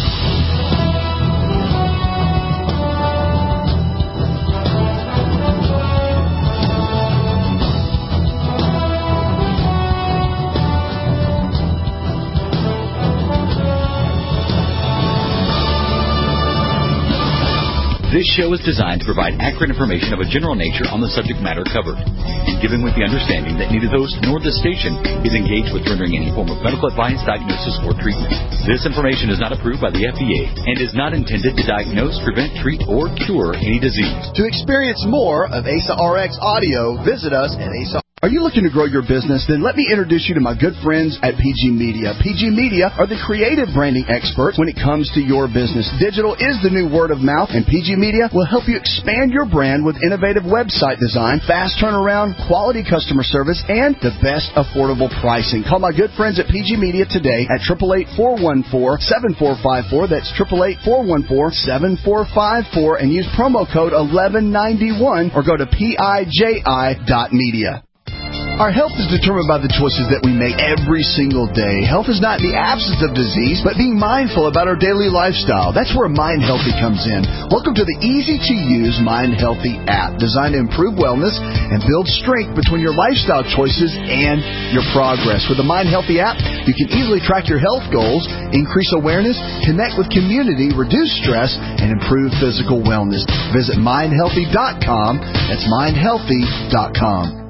This show is designed to provide accurate information of a general nature on the subject matter covered, and given with the understanding that neither the host nor the station is engaged with rendering any form of medical advice, diagnosis, or treatment. This information is not approved by the F D A and is not intended to diagnose, prevent, treat, or cure any disease. To experience more of A S A R X audio, visit us at A S A. Are you looking to grow your business? Then let me introduce you to my good friends at P G Media. P G Media are the creative branding experts when it comes to your business. Digital is the new word of mouth, and P G Media will help you expand your brand with innovative website design, fast turnaround, quality customer service, and the best affordable pricing. Call my good friends at P G Media today at eight eight eight, four one four, seven four five four. That's eight eight eight, four one four, seven four five four, and use promo code eleven ninety-one or go to P I J I dot media. Our health is determined by the choices that we make every single day. Health is not the absence of disease, but being mindful about our daily lifestyle. That's where Mind Healthy comes in. Welcome to the easy-to-use Mind Healthy app, designed to improve wellness and build strength between your lifestyle choices and your progress. With the Mind Healthy app, you can easily track your health goals, increase awareness, connect with community, reduce stress, and improve physical wellness. Visit mind healthy dot com. That's mind healthy dot com.